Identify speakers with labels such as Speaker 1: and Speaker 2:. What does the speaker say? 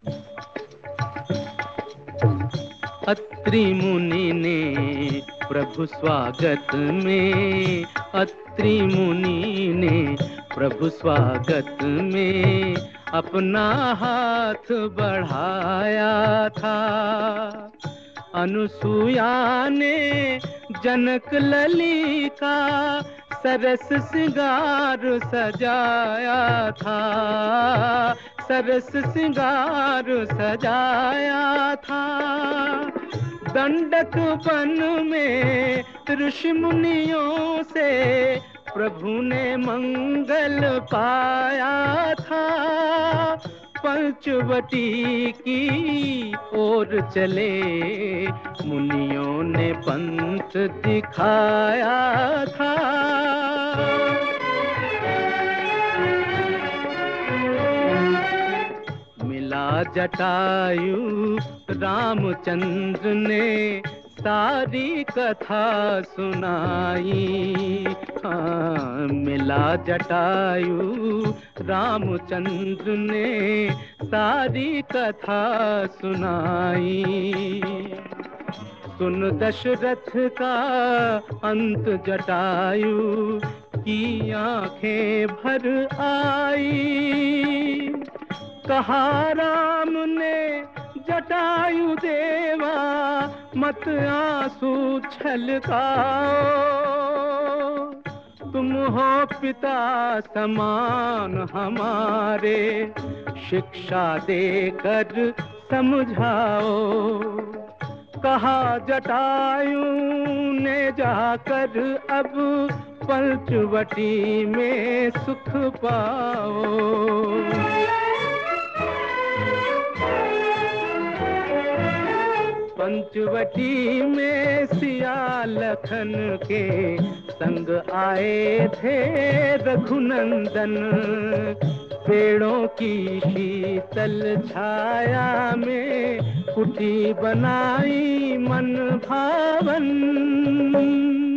Speaker 1: अत्रि मुनि ने प्रभु स्वागत में, अत्रि मुनि ने प्रभु स्वागत में अपना हाथ बढ़ाया था। अनुसुया ने जनक लली का सरस सिंगार सजाया था, सरस सिंगार सजाया था। दंडक वन में ऋषि मुनियों से प्रभु ने मंगल पाया था। पंचवटी की ओर चले मुनियों ने पंथ दिखाया था। मिला जटायु रामचंद्र ने सारी कथा सुनाई। हाँ, मिला जटायु रामचंद्र ने सारी कथा सुनाई। सुन दशरथ का अंत जटायु की आंखें भर आई। कहा राम ने जटायु देवा मत आंसू छलकाओ, तुम हो पिता समान हमारे, शिक्षा देकर समझाओ। कहा जटायु ने जाकर अब पंचवटी में सुख पाओ। पंचवटी में सिया लखन के संग आए थे रघुनंदन। पेड़ों की शीतल छाया में कुटी बनाई मन भावन।